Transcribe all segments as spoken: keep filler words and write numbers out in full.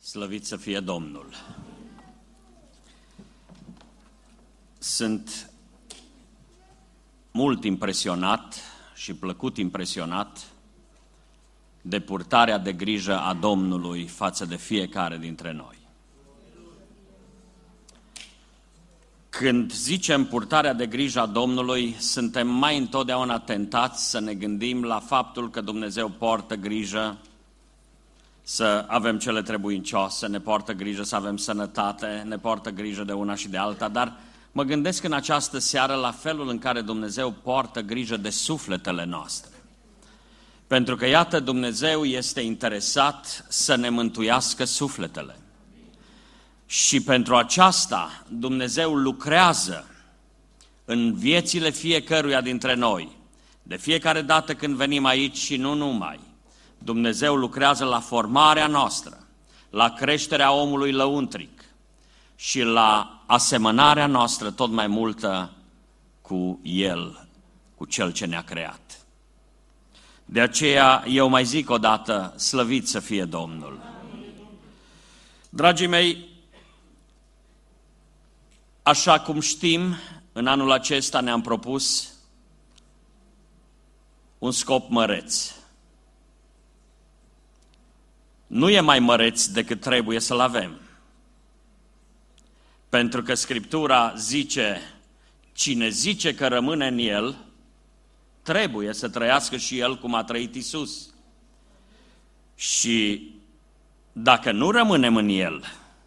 Slăvit să fie Domnul! Sunt mult impresionat și plăcut impresionat de purtarea de grijă a Domnului față de fiecare dintre noi. Când zicem purtarea de grijă a Domnului, suntem mai întotdeauna tentați să ne gândim la faptul că Dumnezeu poartă grijă să avem cele trebuincioase, ne poartă grijă să avem sănătate, ne poartă grijă de una și de alta, dar mă gândesc în această seară la felul în care Dumnezeu poartă grijă de sufletele noastre. Pentru că, iată, Dumnezeu este interesat să ne mântuiască sufletele. Și pentru aceasta Dumnezeu lucrează în viețile fiecăruia dintre noi. De fiecare dată când venim aici și nu numai, Dumnezeu lucrează la formarea noastră, la creșterea omului lăuntric și la asemănarea noastră tot mai multă cu El, cu Cel ce ne-a creat. De aceea eu mai zic o dată, slăvit să fie Domnul. Dragii mei, așa cum știm, în anul acesta ne-am propus un scop măreț. Nu e mai măreț decât trebuie să-l avem. Pentru că Scriptura zice, cine zice că rămâne în El, trebuie să trăiască și El cum a trăit Iisus. Și dacă nu rămânem în El,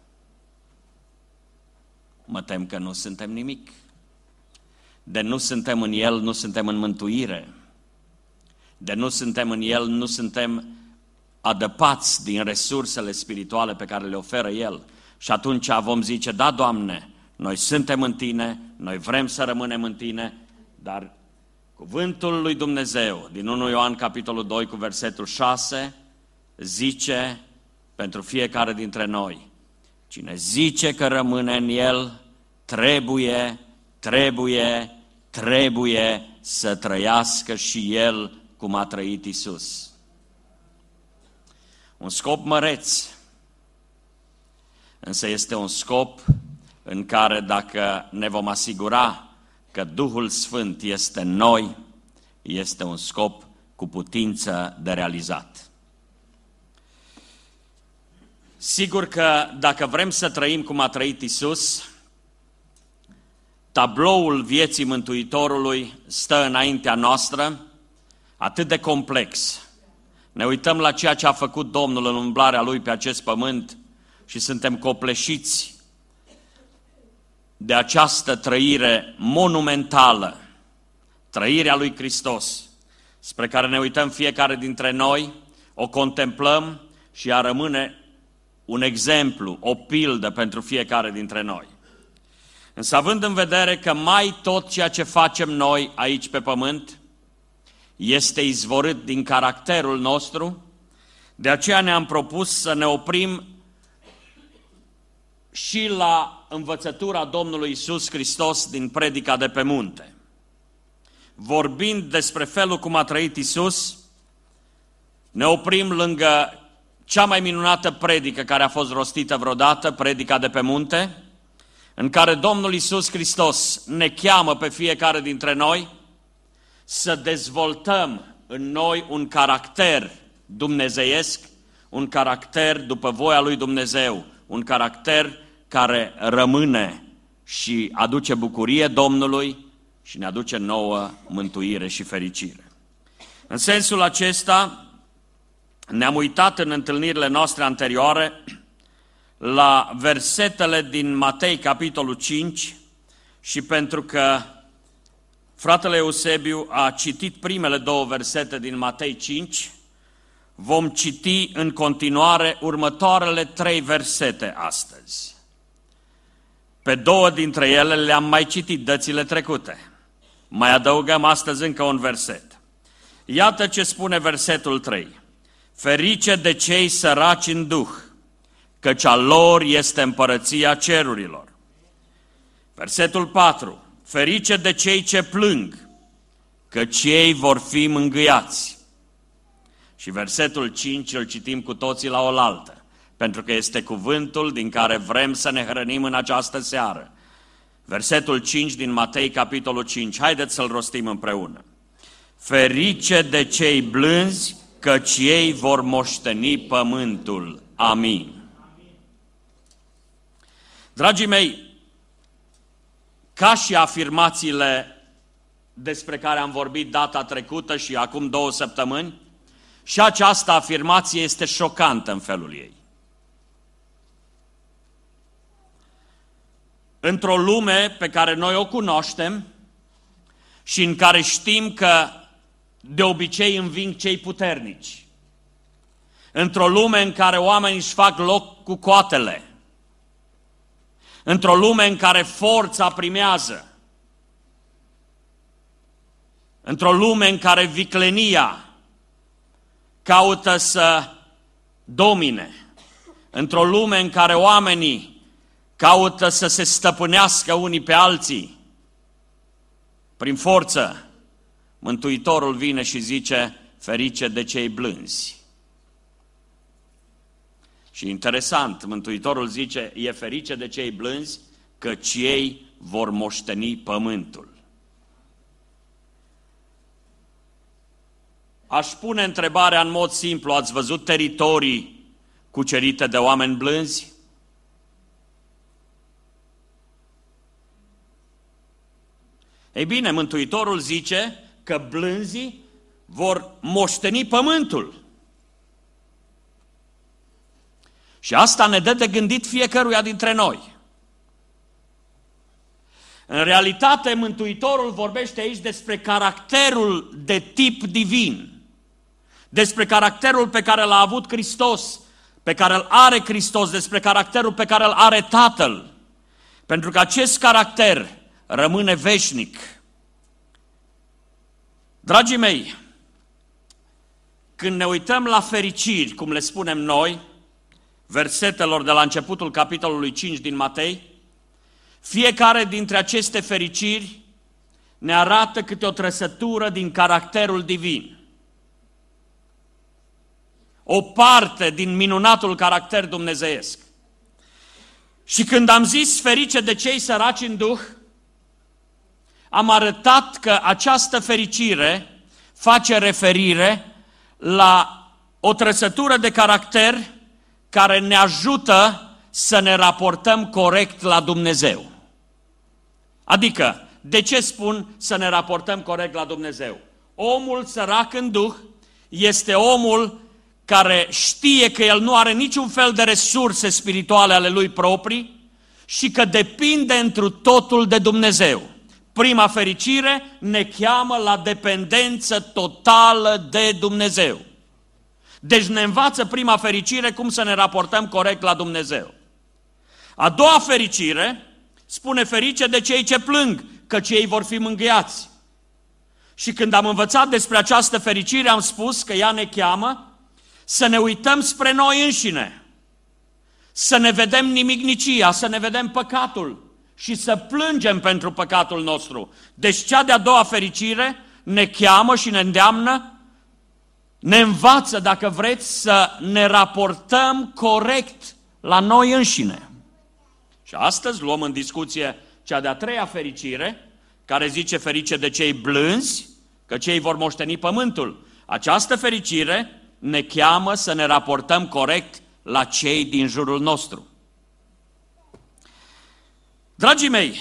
mă tem că nu suntem nimic. De nu suntem în El, nu suntem în mântuire. De nu suntem în El, nu suntem adăpați din resursele spirituale pe care le oferă El. Și atunci vom zice, da, Doamne, noi suntem în Tine, noi vrem să rămânem în Tine, dar cuvântul lui Dumnezeu, din întâi Ioan, capitolul doi, cu versetul șase, zice pentru fiecare dintre noi, cine zice că rămâne în El, trebuie, trebuie, trebuie să trăiască și El cum a trăit Iisus. Un scop măreț, însă este un scop în care dacă ne vom asigura că Duhul Sfânt este în noi, este un scop cu putință de realizat. Sigur că dacă vrem să trăim cum a trăit Iisus, tabloul vieții Mântuitorului stă înaintea noastră, atât de complex. Ne uităm la ceea ce a făcut Domnul în umblarea Lui pe acest pământ și suntem copleșiți de această trăire monumentală, trăirea lui Hristos, spre care ne uităm fiecare dintre noi, o contemplăm și ea rămâne un exemplu, o pildă pentru fiecare dintre noi. Însă având în vedere că mai tot ceea ce facem noi aici pe pământ este izvorât din caracterul nostru, de aceea ne-am propus să ne oprim și la învățătura Domnului Iisus Hristos din Predica de pe munte. Vorbind despre felul cum a trăit Iisus, ne oprim lângă cea mai minunată predică care a fost rostită vreodată, Predica de pe munte, în care Domnul Iisus Hristos ne cheamă pe fiecare dintre noi să dezvoltăm în noi un caracter dumnezeiesc, un caracter după voia lui Dumnezeu, un caracter care rămâne și aduce bucurie Domnului și ne aduce nouă mântuire și fericire. În sensul acesta, ne-am uitat în întâlnirile noastre anterioare la versetele din Matei, capitolul cinci, și pentru că fratele Eusebiu a citit primele două versete din Matei cinci, vom citi în continuare următoarele trei versete astăzi. Pe două dintre ele le-am mai citit dățile trecute. Mai adăugăm astăzi încă un verset. Iată ce spune versetul trei. Ferice de cei săraci în duh, căci a lor este împărăția cerurilor. Versetul patru. Ferice de cei ce plâng, căci ei vor fi mângâiați. Și versetul cinci îl citim cu toții la oaltă. pentru că este cuvântul din care vrem să ne hrănim în această seară. Versetul cinci din Matei, capitolul cinci. Haideți să-l rostim împreună. Ferice de cei blânzi, căci ei vor moșteni pământul. Amin. Dragii mei, ca și afirmațiile despre care am vorbit data trecută și acum două săptămâni, și această afirmație este șocantă în felul ei. Într-o lume pe care noi o cunoaștem și în care știm că de obicei înving cei puternici, într-o lume în care oamenii își fac loc cu coatele, într-o lume în care forța primează, într-o lume în care viclenia caută să domine, într-o lume în care oamenii caută să se stăpânească unii pe alții, prin forță, Mântuitorul vine și zice, ferice de cei blânzi. Și interesant, Mântuitorul zice, e ferice de cei blânzi, căci ei vor moșteni pământul. Aș pune întrebarea în mod simplu, ați văzut teritorii cucerite de oameni blânzi? Ei bine, Mântuitorul zice că blânzii vor moșteni pământul. Și asta ne dă de gândit fiecăruia dintre noi. În realitate, Mântuitorul vorbește aici despre caracterul de tip divin, despre caracterul pe care l-a avut Hristos, pe care îl are Hristos, despre caracterul pe care îl are Tatăl. Pentru că acest caracter rămâne veșnic. Dragii mei, când ne uităm la fericiri, cum le spunem noi, versetelor de la începutul capitolului cinci din Matei, fiecare dintre aceste fericiri ne arată câte o trăsătură din caracterul divin. O parte din minunatul caracter dumnezeiesc. Și când am zis ferice de cei săraci în duh, am arătat că această fericire face referire la o trăsătură de caracter care ne ajută să ne raportăm corect la Dumnezeu. Adică, de ce spun să ne raportăm corect la Dumnezeu? Omul sărac în duh este omul care știe că el nu are niciun fel de resurse spirituale ale lui proprii și că depinde întru totul de Dumnezeu. Prima fericire ne cheamă la dependență totală de Dumnezeu. Deci ne învață prima fericire cum să ne raportăm corect la Dumnezeu. A doua fericire spune ferice de cei ce plâng, căci ei vor fi mângâiați. Și când am învățat despre această fericire, am spus că ea ne cheamă să ne uităm spre noi înșine, să ne vedem nimicnicia, să ne vedem păcatul și să plângem pentru păcatul nostru. Deci cea de-a doua fericire ne cheamă și ne îndeamnă, ne învață, dacă vreți, să ne raportăm corect la noi înșine. Și astăzi luăm în discuție cea de-a treia fericire, care zice ferice de cei blânzi, că cei vor moșteni pământul. Această fericire ne cheamă să ne raportăm corect la cei din jurul nostru. Dragii mei,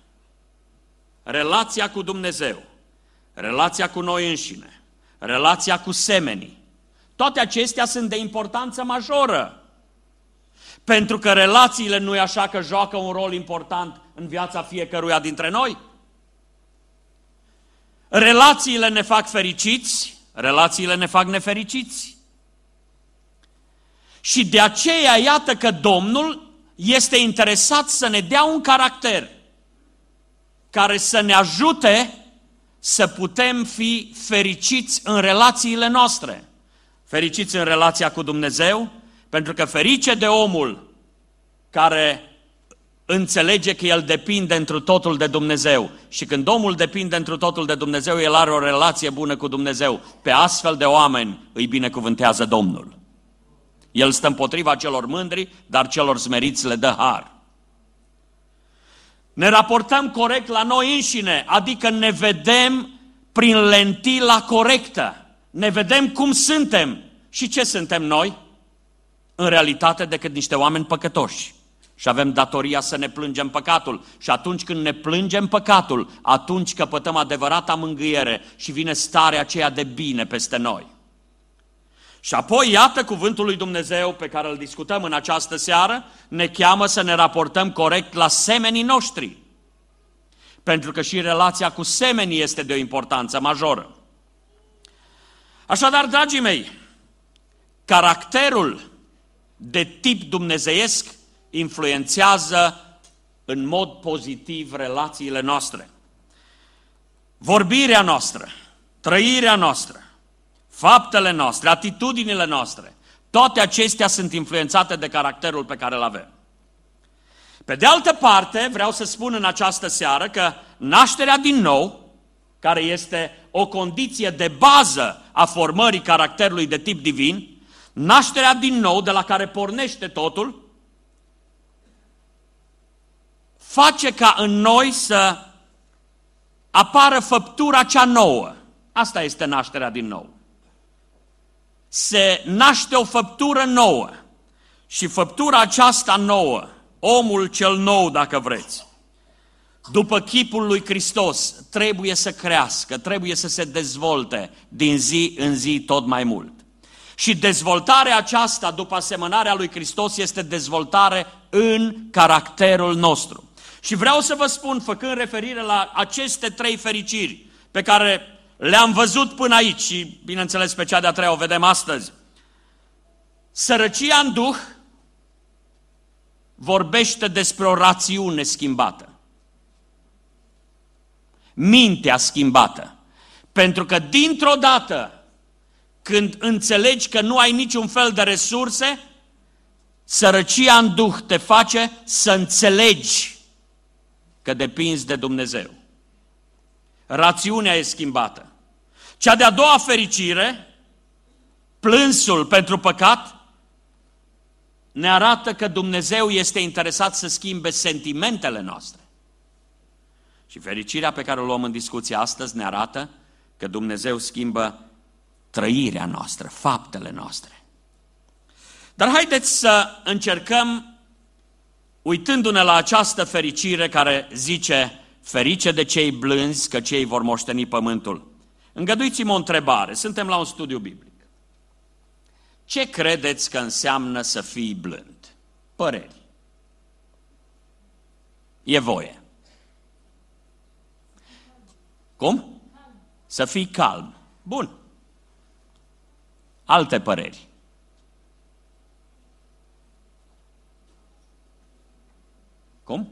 relația cu Dumnezeu, relația cu noi înșine, relația cu semenii, toate acestea sunt de importanță majoră. Pentru că relațiile, nu-i așa că joacă un rol important în viața fiecăruia dintre noi? Relațiile ne fac fericiți, relațiile ne fac nefericiți. Și de aceea, iată că Domnul este interesat să ne dea un caracter care să ne ajute să putem fi fericiți în relațiile noastre. Fericiți în relația cu Dumnezeu, pentru că ferice de omul care înțelege că el depinde întru totul de Dumnezeu. Și când omul depinde întru totul de Dumnezeu, el are o relație bună cu Dumnezeu. Pe astfel de oameni îi binecuvântează Domnul. El stă împotriva celor mândri, dar celor smeriți le dă har. Ne raportăm corect la noi înșine, adică ne vedem prin lentila corectă. Ne vedem cum suntem. Și ce suntem noi? În realitate decât niște oameni păcătoși. Și avem datoria să ne plângem păcatul. Și atunci când ne plângem păcatul, atunci căpătăm adevărata mângâiere și vine starea aceea de bine peste noi. Și apoi, iată, cuvântul lui Dumnezeu pe care îl discutăm în această seară, ne cheamă să ne raportăm corect la semenii noștri. Pentru că și relația cu semenii este de o importanță majoră. Așadar, dragii mei, caracterul de tip dumnezeiesc influențează în mod pozitiv relațiile noastre. Vorbirea noastră, trăirea noastră, faptele noastre, atitudinile noastre, toate acestea sunt influențate de caracterul pe care îl avem. Pe de altă parte, vreau să spun în această seară că nașterea din nou, care este o condiție de bază a formării caracterului de tip divin, nașterea din nou, de la care pornește totul, face ca în noi să apară făptura cea nouă. Asta este nașterea din nou. Se naște o făptură nouă și făptura aceasta nouă, omul cel nou, dacă vreți, după chipul lui Hristos, trebuie să crească, trebuie să se dezvolte din zi în zi tot mai mult. Și dezvoltarea aceasta, după asemănarea lui Hristos, este dezvoltare în caracterul nostru. Și vreau să vă spun, făcând referire la aceste trei fericiri pe care le-am văzut până aici și, bineînțeles, pe cea de-a treia o vedem astăzi, sărăcia în duh vorbește despre o rațiune schimbată. Mintea schimbată. Pentru că dintr-o dată, când înțelegi că nu ai niciun fel de resurse, sărăcia în duh te face să înțelegi că depinzi de Dumnezeu. Rațiunea e schimbată. Cea de-a doua fericire, plânsul pentru păcat, ne arată că Dumnezeu este interesat să schimbe sentimentele noastre. Și fericirea pe care o luăm în discuție astăzi ne arată că Dumnezeu schimbă trăirea noastră, faptele noastre. Dar haideți să încercăm, uitându-ne la această fericire care zice, ferice de cei blânzi, că cei vor moșteni pământul. Îngăduiți-mă o întrebare, suntem la un studiu biblic. Ce credeți că înseamnă să fii blând? Păreri. E voie. Cum? Să fii calm. Bun. Alte păreri. Cum?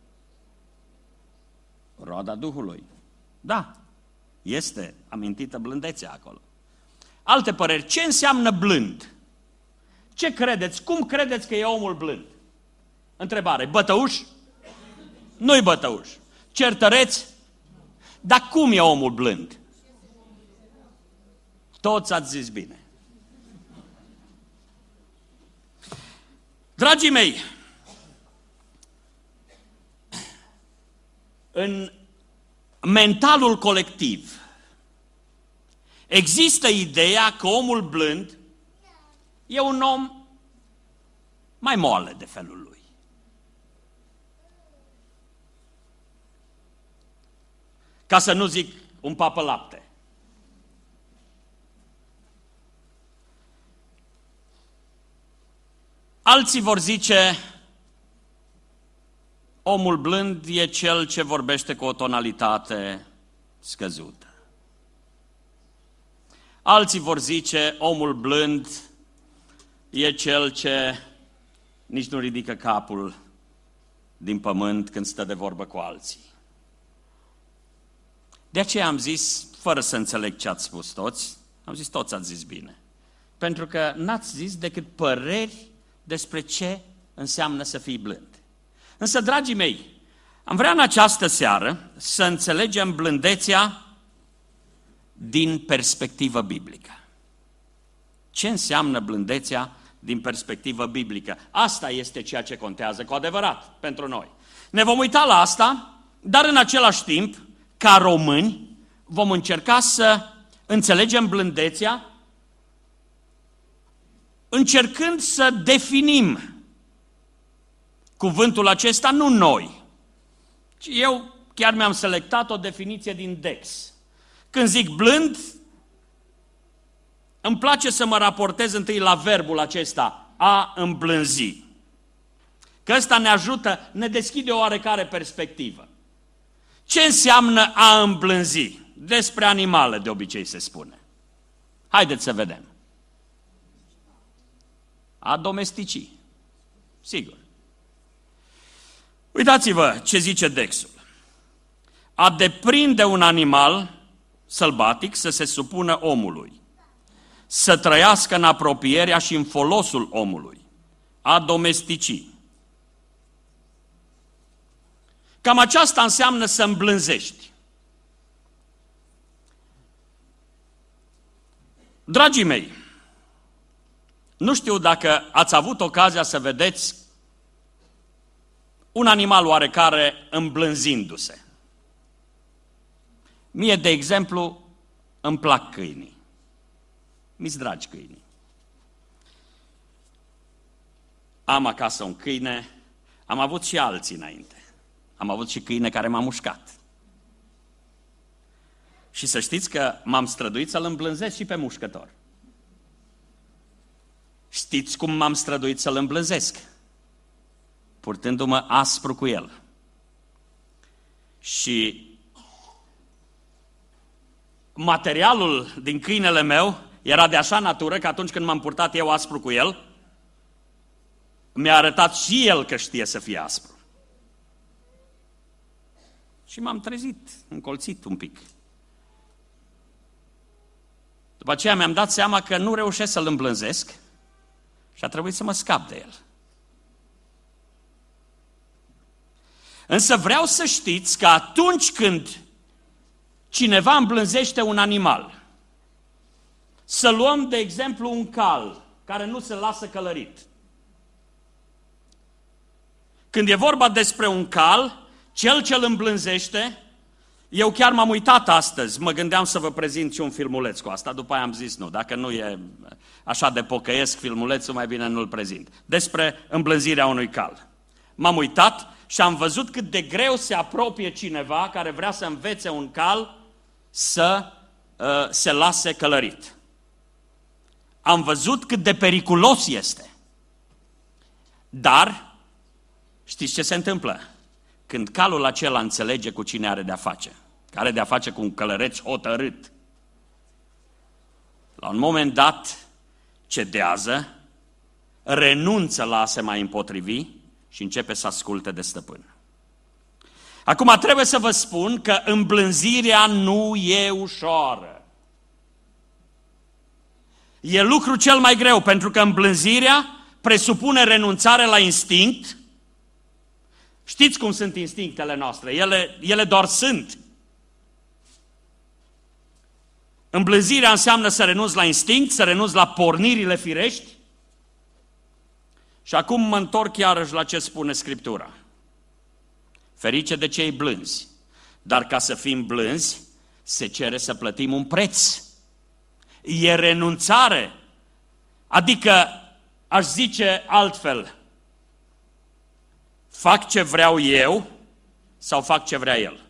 Roada Duhului. Da. Este amintită blândețea acolo. Alte păreri. Ce înseamnă blând? Ce credeți? Cum credeți că e omul blând? Întrebare. Bătăuș? Nu-i bătăuș. Certăreț? Dar cum e omul blând? Toți ați zis bine. Dragii mei, în mentalul colectiv există ideea că omul blând e un om mai moale de felul lui. Ca să nu zic un papă lapte. Alții vor zice, omul blând e cel ce vorbește cu o tonalitate scăzută. Alții vor zice, omul blând e cel ce nici nu ridică capul din pământ când stă de vorbă cu alții. De aceea am zis, fără să înțeleg ce ați spus toți, am zis toți ați zis bine. Pentru că n-ați zis decât păreri despre ce înseamnă să fii blând. Însă, dragii mei, am vrea în această seară să înțelegem blândețea din perspectivă biblică. Ce înseamnă blândețea din perspectivă biblică. Asta este ceea ce contează cu adevărat pentru noi. Ne vom uita la asta, dar în același timp, ca români, vom încerca să înțelegem blândețea, încercând să definim cuvântul acesta, nu noi, ci eu chiar mi-am selectat o definiție din Dex. Când zic blând, îmi place să mă raportez întâi la verbul acesta, a îmblânzi. Că ăsta ne ajută, ne deschide o oarecare perspectivă. Ce înseamnă a îmblânzi? Despre animale de obicei se spune. Haideți să vedem. A domestici. Sigur. Uitați-vă ce zice Dexul. A deprinde un animal sălbatic să se supună omului, să trăiască în apropierea și în folosul omului. A domestici. Cam aceasta înseamnă să îmblânzești. Dragii mei, nu știu dacă ați avut ocazia să vedeți un animal oarecare îmblânzindu-se. Mie, de exemplu, îmi plac câinii. Mi-s dragi câinii. Am acasă un câine, am avut și alții înainte. Am avut și câine care m-a mușcat. Și să știți că m-am străduit să-l îmblânzesc și pe mușcător. Știți cum m-am străduit să-l îmblânzesc? Purtându-mă aspru cu el. Și materialul din câinele meu era de așa natură că atunci când m-am purtat eu aspru cu el, mi-a arătat și el că știe să fie aspru. Și m-am trezit, încolțit un pic. După aceea mi-am dat seama că nu reușesc să-l îmblânzesc și a trebuit să mă scap de el. Însă vreau să știți că atunci când cineva îmblânzește un animal, să luăm de exemplu un cal care nu se lasă călărit. Când e vorba despre un cal, cel ce îl îmblânzește, eu chiar m-am uitat astăzi, mă gândeam să vă prezint și un filmuleț cu asta, după aia am zis nu, dacă nu e așa de pocăiesc filmulețul, mai bine nu-l prezint. Despre îmblânzirea unui cal. M-am uitat și am văzut cât de greu se apropie cineva care vrea să învețe un cal să uh, se lase călărit. Am văzut cât de periculos este. Dar, știți ce se întâmplă? Când calul acela înțelege cu cine are de-a face, care are de-a face cu un călăreț hotărât, la un moment dat cedează, renunță la a se mai împotrivi și începe să asculte de stăpân. Acum trebuie să vă spun că îmblânzirea nu e ușoară. E lucru cel mai greu, pentru că îmblânzirea presupune renunțare la instinct. Știți cum sunt instinctele noastre, ele, ele doar sunt. Îmblânzirea înseamnă să renunți la instinct, să renunți la pornirile firești. Și acum mă întorc iarăși la ce spune Scriptura. Ferice de cei blânzi, dar ca să fim blânzi, se cere să plătim un preț. E renunțare, adică aș zice altfel, fac ce vreau eu sau fac ce vrea el.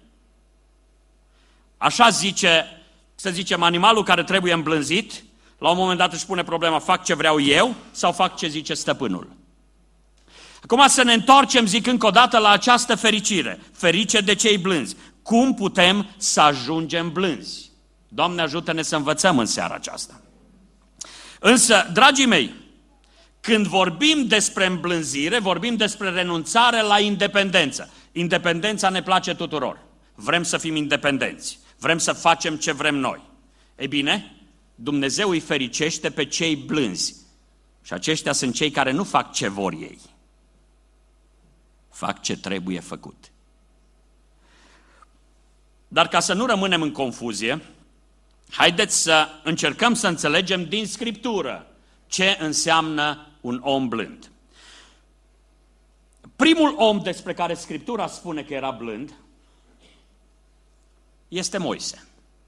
Așa zice, să zicem, animalul care trebuie îmblânzit, la un moment dat își pune problema, fac ce vreau eu sau fac ce zice stăpânul. Acum să ne întoarcem, zic încă o dată, la această fericire, ferice de cei blânzi. Cum putem să ajungem blânzi? Doamne, ajută-ne să învățăm în seara aceasta. Însă, dragii mei, când vorbim despre îmblânzire, vorbim despre renunțare la independență. Independența ne place tuturor. Vrem să fim independenți. Vrem să facem ce vrem noi. Ei bine, Dumnezeu îi fericește pe cei blânzi. Și aceștia sunt cei care nu fac ce vor ei. Fac ce trebuie făcut. Dar ca să nu rămânem în confuzie, haideți să încercăm să înțelegem din Scriptură ce înseamnă un om blând. Primul om despre care Scriptura spune că era blând este Moise.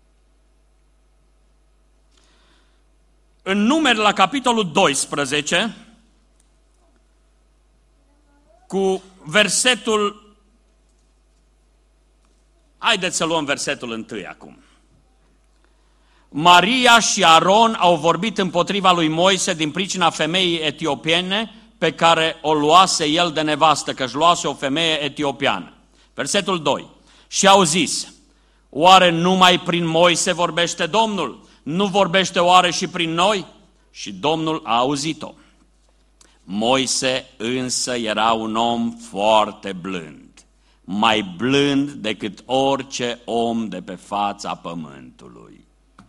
În Numeri, la capitolul doisprezece, cu versetul, haideți să luăm versetul întâi acum. Maria și Aron au vorbit împotriva lui Moise din pricina femeii etiopiene pe care o luase el de nevastă, că își luase o femeie etiopiană. Versetul doi. Și au zis, oare numai prin Moise vorbește Domnul? Nu vorbește oare și prin noi? Și Domnul a auzit-o. Moise însă era un om foarte blând, mai blând decât orice om de pe fața pământului.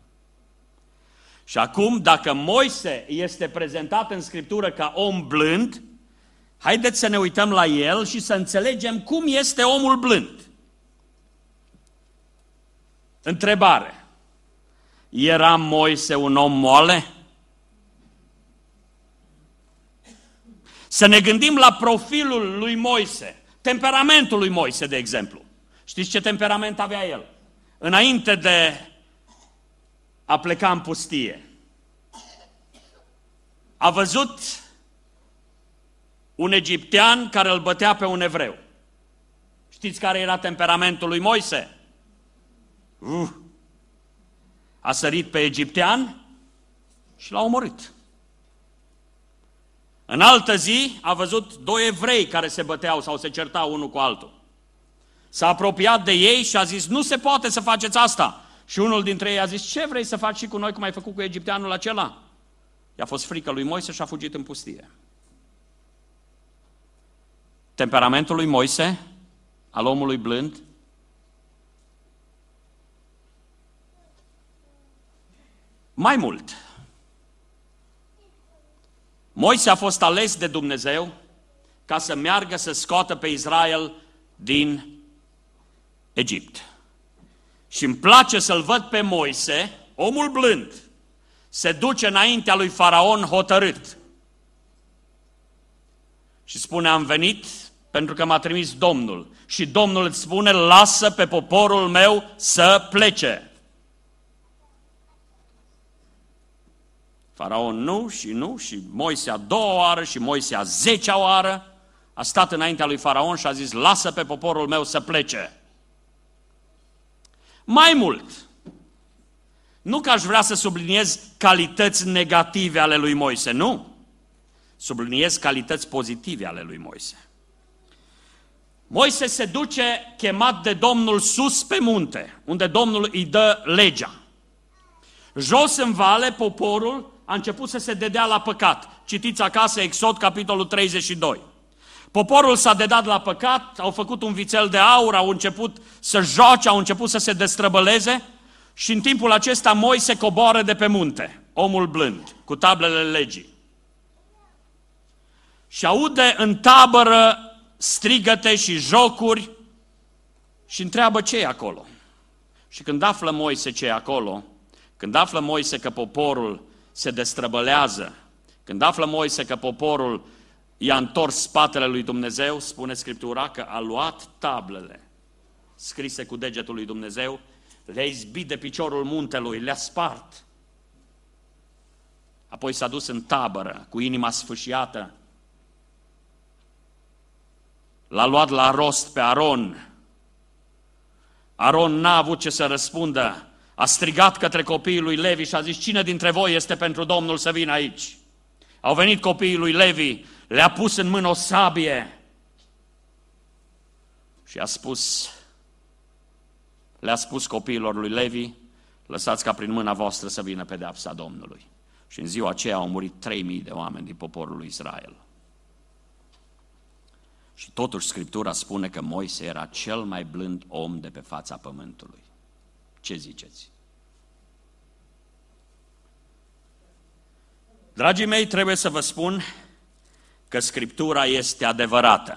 Și acum, dacă Moise este prezentat în Scriptură ca om blând, haideți să ne uităm la el și să înțelegem cum este omul blând. Întrebare. Era Moise un om moale? Să ne gândim la profilul lui Moise, temperamentul lui Moise, de exemplu. Știți ce temperament avea el? Înainte de a pleca în pustie, a văzut un egiptean care îl bătea pe un evreu. Știți care era temperamentul lui Moise? Uh, a sărit pe egiptean și l-a omorât. În altă zi a văzut doi evrei care se băteau sau se certau unul cu altul. S-a apropiat de ei și a zis, nu se poate să faceți asta. Și unul dintre ei a zis, ce vrei să faci și cu noi cum ai făcut cu egipteanul acela? I-a fost frică lui Moise și a fugit în pustie. Temperamentul lui Moise, al omului blând, mai mult. Moise a fost ales de Dumnezeu ca să meargă să scoată pe Israel din Egipt. Și îmi place să-l văd pe Moise, omul blând, se duce înaintea lui Faraon hotărât. Și spune, am venit pentru că m-a trimis Domnul. Și Domnul îți spune, lasă pe poporul meu să plece. Faraon nu și nu și Moise a doua oară și Moise a zecea oară a stat înaintea lui Faraon și a zis, lasă pe poporul meu să plece. Mai mult, nu că aș vrea să subliniez calități negative ale lui Moise, nu. Subliniez calități pozitive ale lui Moise. Moise se duce chemat de Domnul sus pe munte, unde Domnul îi dă legea. Jos în vale, poporul a început să se dedea la păcat. Citiți acasă Exod, capitolul treizeci și doi. Poporul s-a dedat la păcat, au făcut un vițel de aur, au început să joace, au început să se destrăbăleze și în timpul acesta Moise coboară de pe munte, omul blând, cu tablele legii. Și aude în tabără strigăte și jocuri și întreabă ce e acolo. Și când află Moise ce e acolo, când află Moise că poporul se destrăbălează, când află Moise că poporul i-a întors spatele lui Dumnezeu, spune Scriptura că a luat tablele scrise cu degetul lui Dumnezeu, le-a izbit de piciorul muntelui, le-a spart. Apoi s-a dus în tabără cu inima sfâșiată. L-a luat la rost pe Aron. Aron n-a avut ce să răspundă. A strigat către copiii lui Levi și a zis, cine dintre voi este pentru Domnul să vină aici? Au venit copiii lui Levi, le-a pus în mână o sabie și a spus, le-a spus copiilor lui Levi, lăsați ca prin mâna voastră să vină pedeapsa Domnului. Și în ziua aceea au murit trei mii de oameni din poporul lui Israel. Și totuși Scriptura spune că Moise era cel mai blând om de pe fața pământului. Ce ziceți? Dragii mei, trebuie să vă spun că Scriptura este adevărată.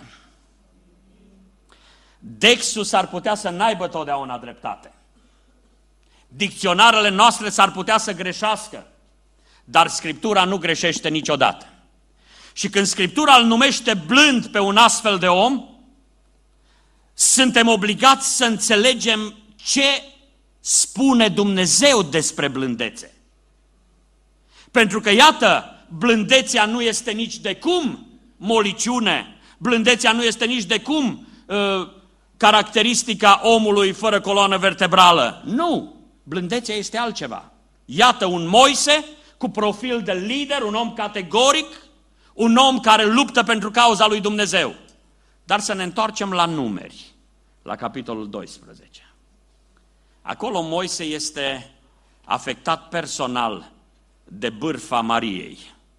Dexul s-ar putea să n-aibă totdeauna dreptate. Dicționarele noastre s-ar putea să greșească, dar Scriptura nu greșește niciodată. Și când Scriptura îl numește blând pe un astfel de om, suntem obligați să înțelegem ce spune Dumnezeu despre blândețe. Pentru că, iată, blândețea nu este nici de cum moliciune, blândețea nu este nici de cum uh, caracteristica omului fără coloană vertebrală. Nu, blândețea este altceva. Iată un Moise cu profil de lider, un om categoric, un om care luptă pentru cauza lui Dumnezeu. Dar să ne întoarcem la Numeri, la capitolul doisprezece. Acolo Moise este afectat personal de bârfa Mariei.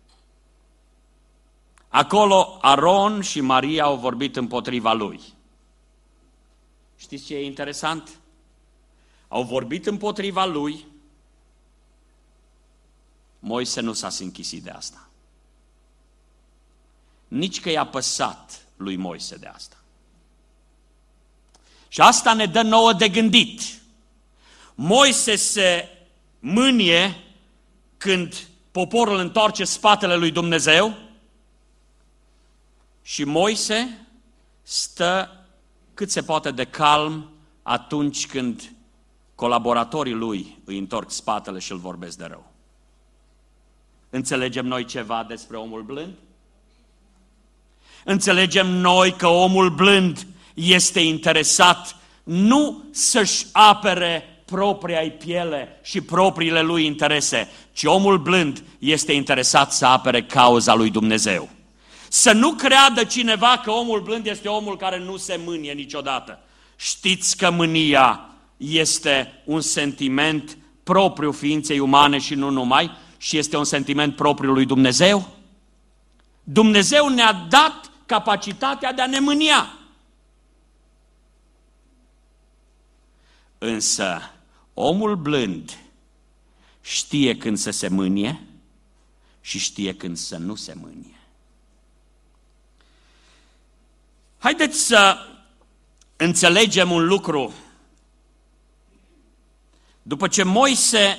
Acolo Aron și Maria au vorbit împotriva lui. Știți ce e interesant? Au vorbit împotriva lui. Moise nu s-a închisit de asta. Nici că i-a păsat lui Moise de asta. Și asta ne dă nouă de gândit. Moise se mânie când poporul întoarce spatele lui Dumnezeu și Moise stă cât se poate de calm atunci când colaboratorii lui îi întorc spatele și îl vorbesc de rău. Înțelegem noi ceva despre omul blând? Înțelegem noi că omul blând este interesat nu să-și apere propria-i piele și propriile lui interese, ci omul blând este interesat să apere cauza lui Dumnezeu. Să nu creadă cineva că omul blând este omul care nu se mânie niciodată. Știți că mânia este un sentiment propriu ființei umane și nu numai, și este un sentiment propriu lui Dumnezeu? Dumnezeu ne-a dat capacitatea de a ne mânia. Însă, omul blând știe când să se mânie și știe când să nu se mânie. Haideți să înțelegem un lucru. După ce Moise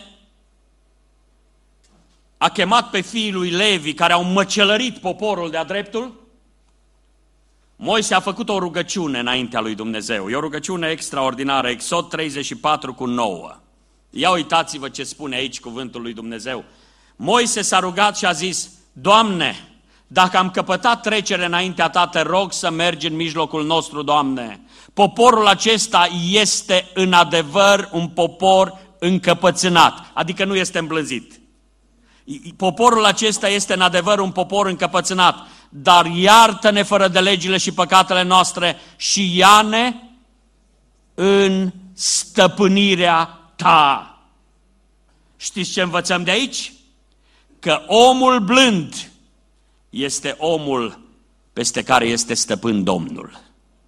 a chemat pe fiii lui Levi care au măcelărit poporul de-a dreptul, Moise a făcut o rugăciune înaintea lui Dumnezeu. E o rugăciune extraordinară, Exod treizeci și patru cu nouă. Ia uitați-vă ce spune aici cuvântul lui Dumnezeu. Moise s-a rugat și a zis: Doamne, dacă am căpătat trecere înaintea Ta, te rog să mergi în mijlocul nostru, Doamne. Poporul acesta este în adevăr un popor încăpățânat, adică nu este îmblânzit. Poporul acesta este în adevăr un popor încăpățânat, dar iartă-ne fără de legile și păcatele noastre și ia-ne în stăpânirea Ta. Știți ce învățăm de aici? Că omul blând este omul peste care este stăpân Domnul.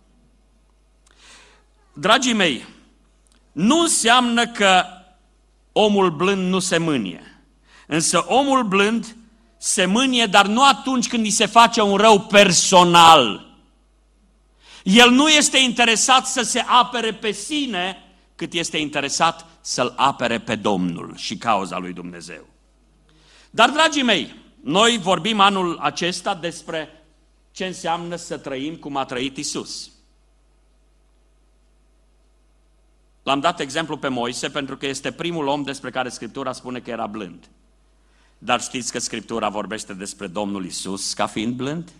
Dragii mei, nu înseamnă că omul blând nu se mânie. Însă omul blând se mânie, dar nu atunci când îi se face un rău personal. El nu este interesat să se apere pe sine, cât este interesat să-L apere pe Domnul și cauza lui Dumnezeu. Dar, dragii mei, noi vorbim anul acesta despre ce înseamnă să trăim cum a trăit Iisus. L-am dat exemplu pe Moise pentru că este primul om despre care Scriptura spune că era blând. Dar știți că Scriptura vorbește despre Domnul Iisus ca fiind blând?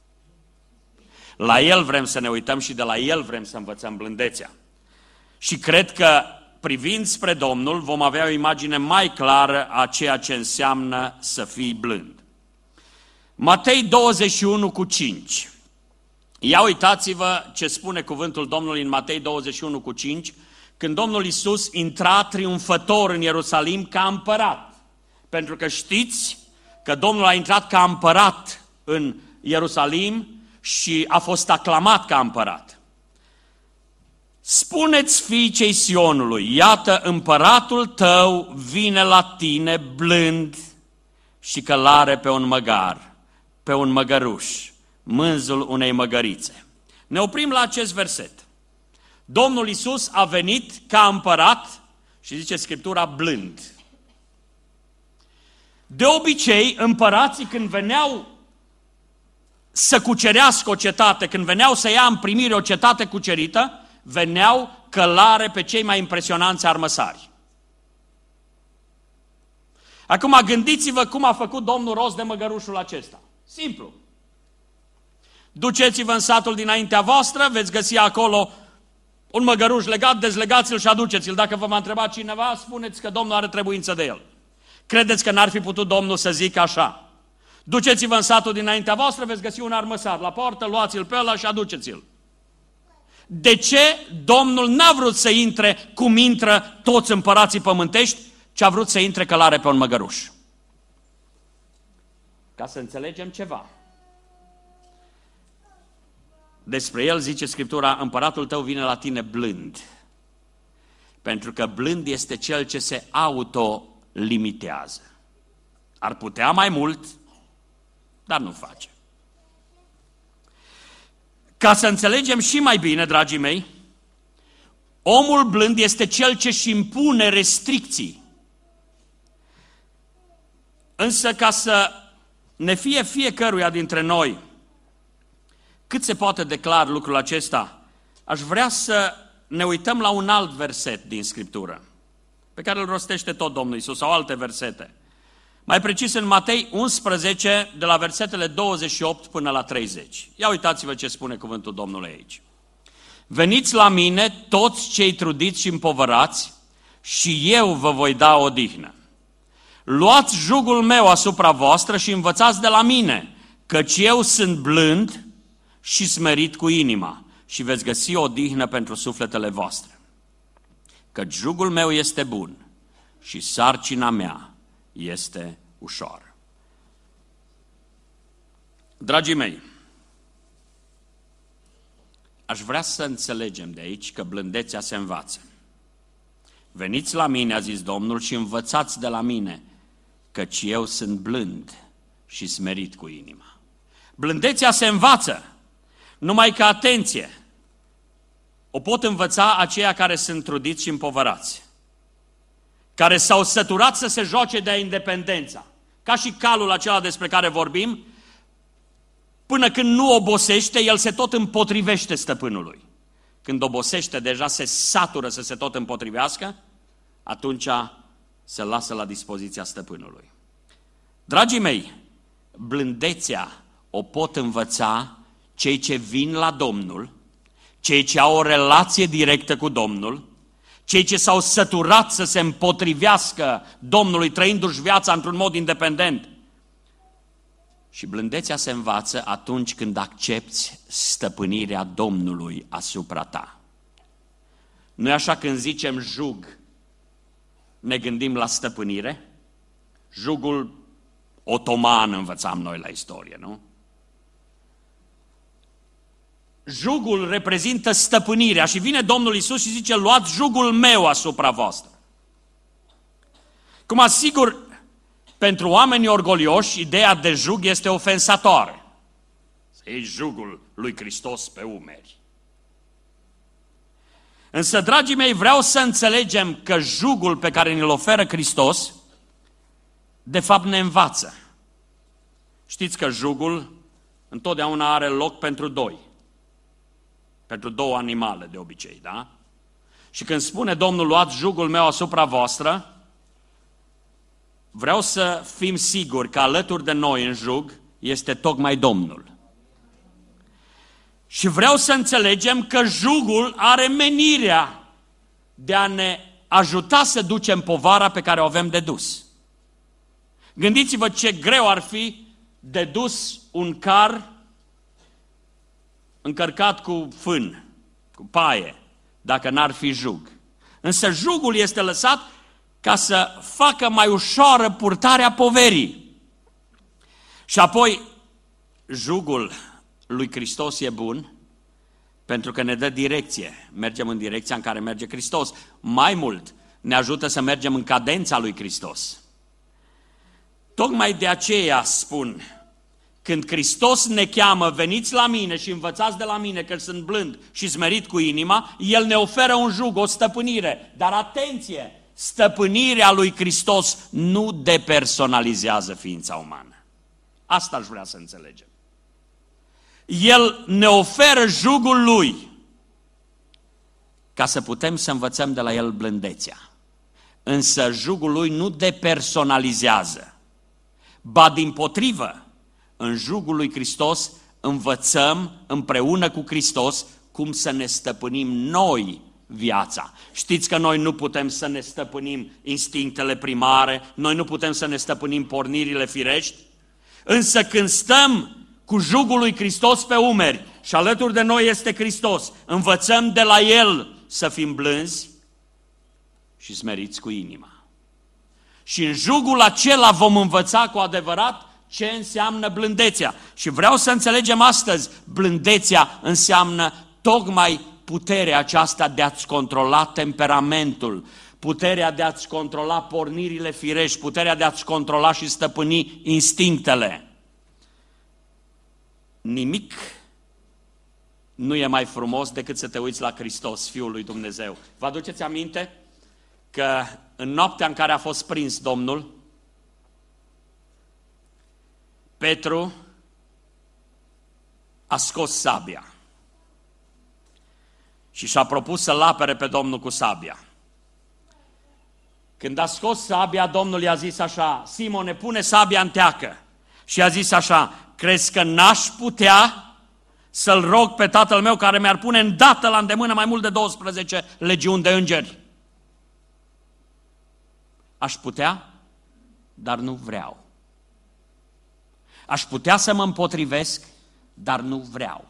La El vrem să ne uităm și de la El vrem să învățăm blândețea. Și cred că privind spre Domnul vom avea o imagine mai clară a ceea ce înseamnă să fii blând. Matei douăzeci și unu cu cinci. Ia uitați-vă ce spune cuvântul Domnului în Matei douăzeci și unu cu cinci, când Domnul Iisus intra triumfător în Ierusalim ca împărat. Pentru că știți că Domnul a intrat ca împărat în Ierusalim și a fost aclamat ca împărat. Spuneți fiicei Sionului, iată împăratul tău vine la tine blând și călare pe un măgar, pe un măgăruș, mânzul unei măgărițe. Ne oprim la acest verset. Domnul Iisus a venit ca împărat și zice Scriptura blând. De obicei, împărații când veneau să cucerească o cetate, când veneau să ia în primire o cetate cucerită, veneau călare pe cei mai impresionanți armăsari. Acum gândiți-vă cum a făcut Domnul rost de măgărușul acesta. Simplu. Duceți-vă în satul dinaintea voastră, veți găsi acolo un măgăruș legat, dezlegați-l și aduceți-l. Dacă vă va întreba cineva, spuneți că Domnul are trebuință de el. Credeți că n-ar fi putut Domnul să zică așa? Duceți-vă în satul dinaintea voastră, veți găsi un armăsar la poartă, luați-l pe ăla și aduceți-l. De ce Domnul n-a vrut să intre cum intră toți împărații pământești, ci a vrut să intre călare pe un măgăruș? Ca să înțelegem ceva. Despre el zice Scriptura, împăratul tău vine la tine blând. Pentru că blând este cel ce se autolimitează. Ar putea mai mult, dar nu face. Ca să înțelegem și mai bine, dragii mei, omul blând este cel ce își impune restricții. Însă ca să ne fie fiecăruia dintre noi cât se poate declar lucrul acesta, aș vrea să ne uităm la un alt verset din Scriptură, pe care îl rostește tot Domnul Iisus, sau alte versete. Mai precis în Matei unsprezece, de la versetele douăzeci și opt până la treizeci. Ia uitați-vă ce spune cuvântul Domnului aici. Veniți la mine toți cei trudiți și împovărați și eu vă voi da odihnă. Luați jugul meu asupra voastră și învățați de la mine, căci eu sunt blând și smerit cu inima și veți găsi odihnă pentru sufletele voastre. Căci jugul meu este bun și sarcina mea este ușoară. Dragii mei, aș vrea să înțelegem de aici că blândețea se învață. Veniți la mine, a zis Domnul, și învățați de la mine, căci eu sunt blând și smerit cu inima. Blândețea se învață, numai că, atenție, o pot învăța aceia care sunt trudiți și împovărați, care s-au săturat să se joace de independența, ca și calul acela despre care vorbim, până când nu obosește, el se tot împotrivește stăpânului. Când obosește, deja se satură să se tot împotrivească, atunci se lasă la dispoziția stăpânului. Dragii mei, blândețea o pot învăța cei ce vin la Domnul, cei ce au o relație directă cu Domnul, cei ce s-au săturat să se împotrivească Domnului, trăindu-și viața într-un mod independent. Și blândețea se învață atunci când accepți stăpânirea Domnului asupra ta. Nu-i așa când zicem jug, ne gândim la stăpânire? Jugul otoman învățam noi la istorie, nu? Jugul reprezintă stăpânirea și vine Domnul Iisus și zice, luați jugul meu asupra voastră. Cum asigur, pentru oamenii orgolioși, ideea de jug este ofensatoare. Să iei jugul lui Hristos pe umeri. Însă, dragii mei, vreau să înțelegem că jugul pe care ne-l oferă Hristos, de fapt ne învață. Știți că jugul întotdeauna are loc pentru doi. Pentru două animale, de obicei, da? Și când spune Domnul, luați jugul meu asupra voastră, vreau să fim siguri că alături de noi în jug este tocmai Domnul. Și vreau să înțelegem că jugul are menirea de a ne ajuta să ducem povara pe care o avem de dus. Gândiți-vă ce greu ar fi de dus un car încărcat cu fân, cu paie, dacă n-ar fi jug. Însă jugul este lăsat ca să facă mai ușoară purtarea poverii. Și apoi, jugul lui Hristos e bun pentru că ne dă direcție. Mergem în direcția în care merge Hristos. Mai mult, ne ajută să mergem în cadența lui Hristos. Tocmai de aceea spun, când Hristos ne cheamă, veniți la mine și învățați de la mine că sunt blând și smerit cu inima, El ne oferă un jug, o stăpânire. Dar atenție, stăpânirea lui Hristos nu depersonalizează ființa umană. Asta aș vrea să înțelegem. El ne oferă jugul Lui ca să putem să învățăm de la El blândețea. Însă jugul Lui nu depersonalizează. Ba dimpotrivă, în jugul lui Hristos învățăm împreună cu Hristos cum să ne stăpânim noi viața. Știți că noi nu putem să ne stăpânim instinctele primare, noi nu putem să ne stăpânim pornirile firești, însă când stăm cu jugul lui Hristos pe umeri și alături de noi este Hristos, învățăm de la El să fim blânzi și smeriți cu inima. Și în jugul acela vom învăța cu adevărat ce înseamnă blândețea. Și vreau să înțelegem astăzi, blândețea înseamnă tocmai puterea aceasta de a-ți controla temperamentul, puterea de a-ți controla pornirile firești, puterea de a-ți controla și stăpâni instinctele. Nimic nu e mai frumos decât să te uiți la Hristos, Fiul lui Dumnezeu. Vă aduceți aminte că în noaptea în care a fost prins Domnul, Petru a scos sabia și și-a propus să-L apere pe Domnul cu sabia. Când a scos sabia, Domnul i-a zis așa: Simone, pune sabia în teacă. Și a zis așa: crezi că n-aș putea să-L rog pe Tatăl meu care mi-ar pune îndată la îndemână mai mult de douăsprezece legiuni de îngeri? Aș putea, dar nu vreau. Aș putea să mă împotrivesc, dar nu vreau.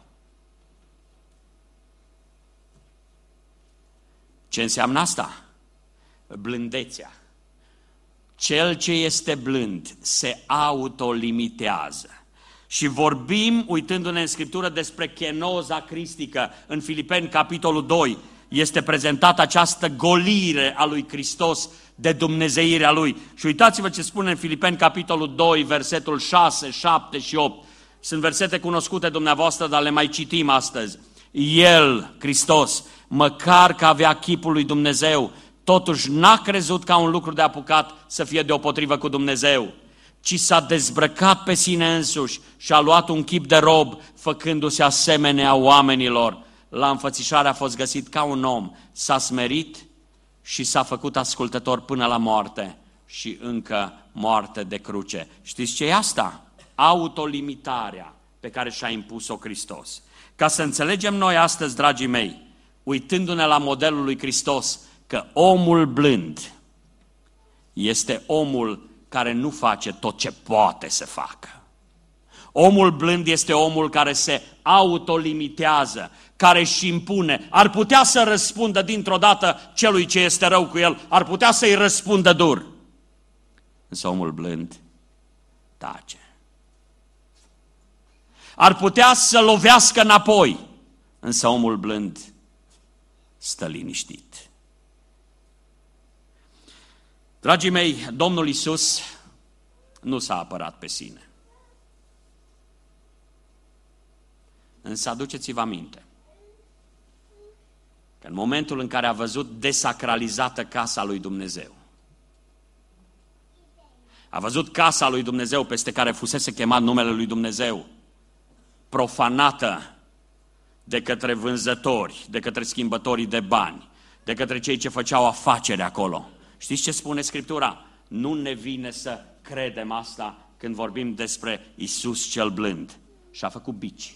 Ce înseamnă asta? Blândețea. Cel ce este blând se autolimitează. Și vorbim, uitându-ne în Scriptură, despre chenoza cristică. În Filipeni, capitolul doi, este prezentată această golire a lui Hristos de dumnezeirea Lui. Și uitați-vă ce spune în Filipeni, capitolul doi, versetul șase, șapte și opt. Sunt versete cunoscute dumneavoastră, dar le mai citim astăzi. El, Hristos, măcar că avea chipul lui Dumnezeu, totuși n-a crezut ca un lucru de apucat să fie deopotrivă cu Dumnezeu, ci s-a dezbrăcat pe sine însuși și a luat un chip de rob, făcându-se asemenea oamenilor. La înfățișare a fost găsit ca un om, s-a smerit și s-a făcut ascultător până la moarte și încă moarte de cruce. Știți ce e asta? Autolimitarea pe care și-a impus-o Hristos. Ca să înțelegem noi astăzi, dragii mei, uitându-ne la modelul lui Hristos, că omul blând este omul care nu face tot ce poate să facă. Omul blând este omul care se autolimitează, care își impune. Ar putea să răspundă dintr-o dată celui ce este rău cu el, ar putea să-i răspundă dur. Însă omul blând tace. Ar putea să lovească înapoi, însă omul blând stă liniștit. Dragii mei, Domnul Iisus nu s-a apărat pe sine. Însă aduceți-vă aminte că în momentul în care a văzut desacralizată casa lui Dumnezeu, a văzut casa lui Dumnezeu peste care fusese chemat numele lui Dumnezeu, profanată de către vânzători, de către schimbătorii de bani, de către cei ce făceau afaceri acolo. Știți ce spune Scriptura? Nu ne vine să credem asta când vorbim despre Iisus cel blând. Și a făcut bici.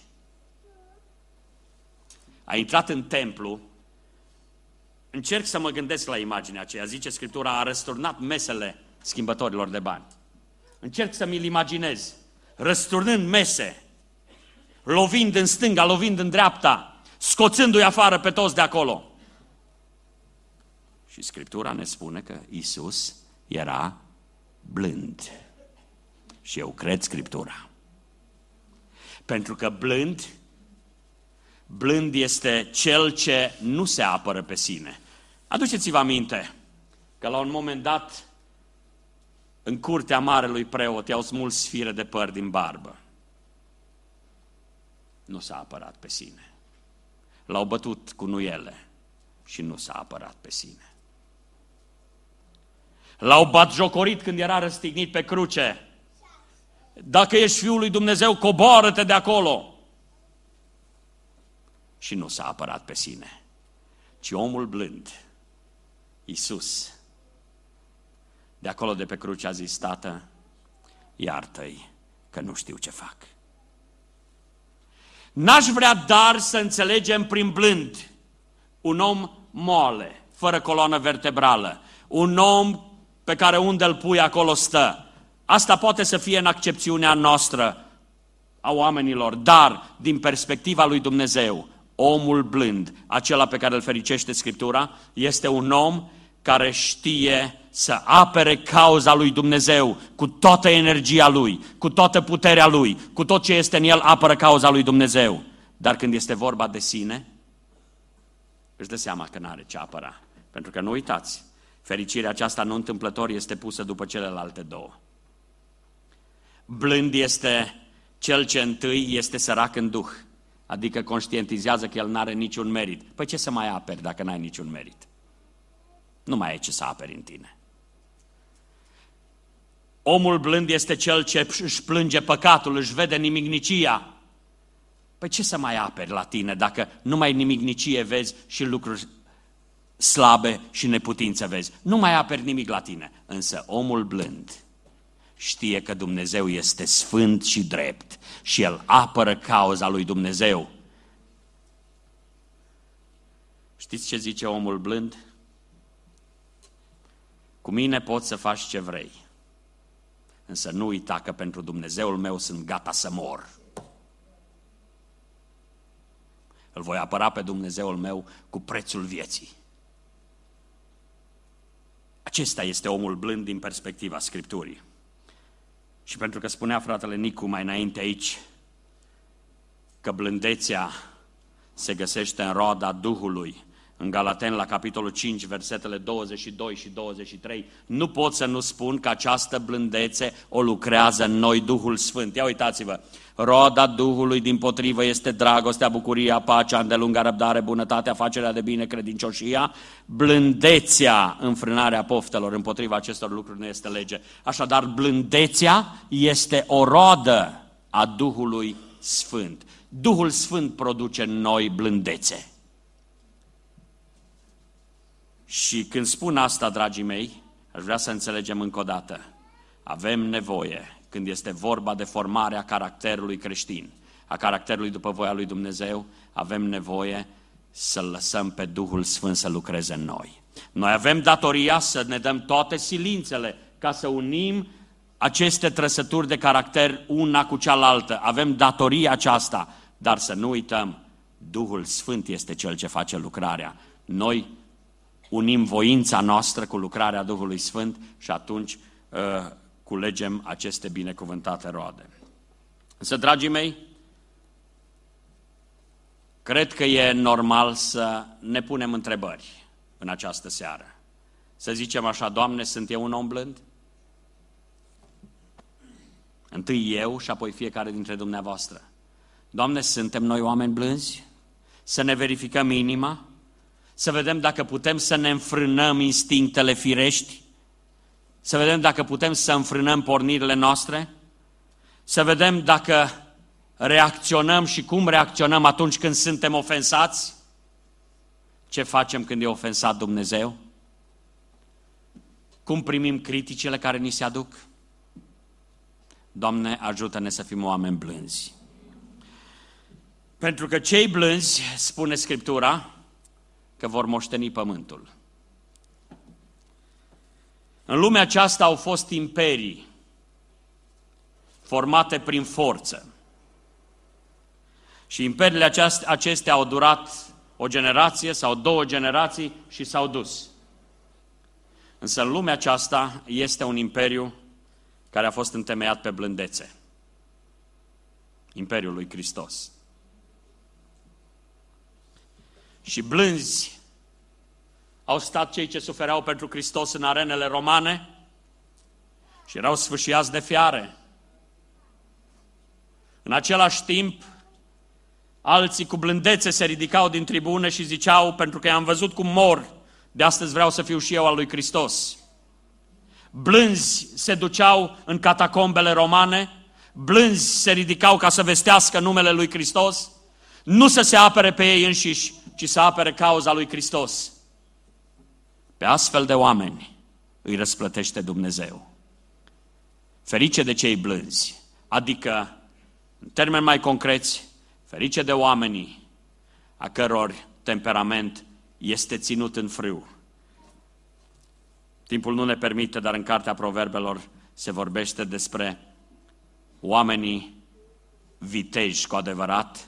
A intrat în templu, încerc să mă gândesc la imaginea aceea, zice Scriptura, a răsturnat mesele schimbătorilor de bani. Încerc să mi-l imaginez, răsturnând mese, lovind în stânga, lovind în dreapta, scoțându-i afară pe toți de acolo. Și Scriptura ne spune că Iisus era blând. Și eu cred Scriptura. Pentru că blând, blând este cel ce nu se apără pe sine. Aduceți-vă aminte că la un moment dat, în curtea marelui preot, i-au smuls fire de păr din barbă. Nu s-a apărat pe sine. L-au bătut cu nuiele și nu s-a apărat pe sine. L-au batjocorit când era răstignit pe cruce. Dacă ești Fiul lui Dumnezeu, coboară-te de acolo. și nu s-a apărat pe sine, ci omul blând, Iisus, de acolo de pe cruce a zis: Tată, iartă-i că nu știu ce fac. N-aș vrea dar să înțelegem prin blând un om moale, fără coloană vertebrală, un om pe care unde îl pui acolo stă. Asta poate să fie în accepțiunea noastră a oamenilor, dar din perspectiva lui Dumnezeu, omul blând, acela pe care îl fericește Scriptura, este un om care știe să apere cauza lui Dumnezeu cu toată energia lui, cu toată puterea lui, cu tot ce este în el, apără cauza lui Dumnezeu. Dar când este vorba de sine, își dă seama că n-are ce apăra. Pentru că nu uitați, fericirea aceasta nu întâmplător este pusă după celelalte două. Blând este cel ce întâi este sărac în duh, adică conștientizează că el n-are niciun merit. Păi ce să mai aperi dacă n-ai niciun merit? Nu mai ai ce să aperi în tine. Omul blând este cel ce își plânge păcatul, își vede nimicnicia. Păi ce să mai aperi la tine dacă numai nimicnicie vezi și lucruri slabe și neputință vezi? Nu mai aperi nimic la tine. Însă omul blând știe că Dumnezeu este sfânt și drept și el apără cauza lui Dumnezeu. Știți ce zice omul blând? Cu mine poți să faci ce vrei, însă nu uita că pentru Dumnezeul meu sunt gata să mor. Îl voi apăra pe Dumnezeul meu cu prețul vieții. Acesta este omul blând din perspectiva Scripturii. Și pentru că spunea fratele Nicu mai înainte aici că blândețea se găsește în roada Duhului, în Galateni la capitolul cinci, versetele douăzeci și doi și douăzeci și trei, nu pot să nu spun că această blândețe o lucrează în noi Duhul Sfânt. Ia uitați-vă, roada Duhului dimpotrivă este dragostea, bucuria, pacea, îndelunga răbdare, bunătatea, facerea de bine, credincioșia, blândețea, înfrânarea poftelor. Împotriva acestor lucruri nu este lege. Așadar, blândețea este o roadă a Duhului Sfânt. Duhul Sfânt produce în noi blândețe. Și când spun asta, dragii mei, aș vrea să înțelegem încă o dată. Avem nevoie, când este vorba de formarea caracterului creștin, a caracterului după voia lui Dumnezeu, avem nevoie să-L lăsăm pe Duhul Sfânt să lucreze în noi. Noi avem datoria să ne dăm toate silințele ca să unim aceste trăsături de caracter una cu cealaltă. Avem datoria aceasta, dar să nu uităm, Duhul Sfânt este Cel ce face lucrarea. Noi unim voința noastră cu lucrarea Duhului Sfânt și atunci uh, culegem aceste binecuvântate roade. Însă, dragii mei, cred că e normal să ne punem întrebări în această seară. Să zicem așa: Doamne, sunt eu un om blând? Întâi eu și apoi fiecare dintre dumneavoastră. Doamne, suntem noi oameni blânzi? Să ne verificăm inima, să vedem dacă putem să ne înfrânăm instinctele firești, să vedem dacă putem să înfrânăm pornirile noastre, să vedem dacă reacționăm și cum reacționăm atunci când suntem ofensați, ce facem când e ofensat Dumnezeu, cum primim criticile care ni se aduc. Doamne, ajută-ne să fim oameni blânzi. Pentru că cei blânzi, spune Scriptura, că vor moșteni pământul. În lumea aceasta au fost imperii formate prin forță. Și imperiile acestea au durat o generație sau două generații și s-au dus. Însă în lumea aceasta este un imperiu care a fost întemeiat pe blândețe. Imperiul lui Hristos. Și blânzi au stat cei ce sufereau pentru Hristos în arenele romane și erau sfâșiați de fiare. În același timp, alții cu blândețe se ridicau din tribune și ziceau: pentru că i-am văzut cum mor, de astăzi vreau să fiu și eu al lui Hristos. Blânzi se duceau în catacombele romane, blânzi se ridicau ca să vestească numele lui Hristos, Nu să se apere pe ei înșiși, ci să apere cauza lui Hristos. Pe astfel de oameni îi răsplătește Dumnezeu. Ferice de cei blânzi, adică, în termeni mai concreți, ferice de oamenii a căror temperament este ținut în frâu. Timpul nu ne permite, dar în Cartea Proverbelor se vorbește despre oamenii viteji cu adevărat,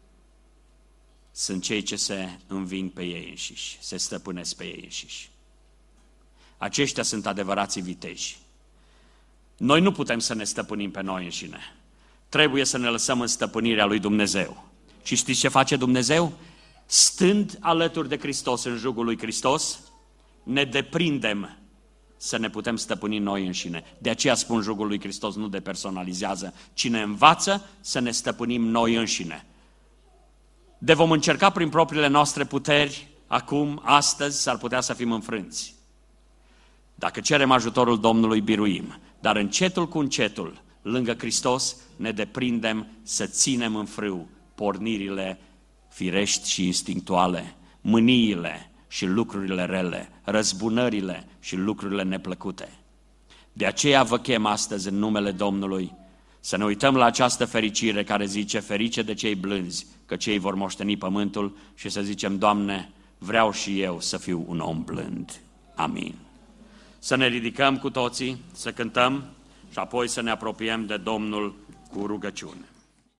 sunt cei ce se înving pe ei înșiși, se stăpânesc pe ei înșiși. Aceștia sunt adevărații viteji. Noi nu putem să ne stăpânim pe noi înșine. Trebuie să ne lăsăm în stăpânirea lui Dumnezeu. Și știți ce face Dumnezeu? Stând alături de Hristos, în jugul lui Hristos, ne deprindem să ne putem stăpâni noi înșine. De aceea spun, jugul lui Hristos nu depersonalizează, ci ne învață să ne stăpânim noi înșine. De vom încerca prin propriile noastre puteri, acum, astăzi, s-ar putea să fim înfrânți. Dacă cerem ajutorul Domnului, biruim. Dar încetul cu încetul, lângă Hristos, ne deprindem să ținem în frâu pornirile firești și instinctuale, mâniile și lucrurile rele, răzbunările și lucrurile neplăcute. De aceea vă chem astăzi în numele Domnului să ne uităm la această fericire care zice: ferice de cei blânzi, că cei vor moșteni pământul, și să zicem: Doamne, vreau și eu să fiu un om blând. Amin. Să ne ridicăm cu toții, să cântăm și apoi să ne apropiem de Domnul cu rugăciune.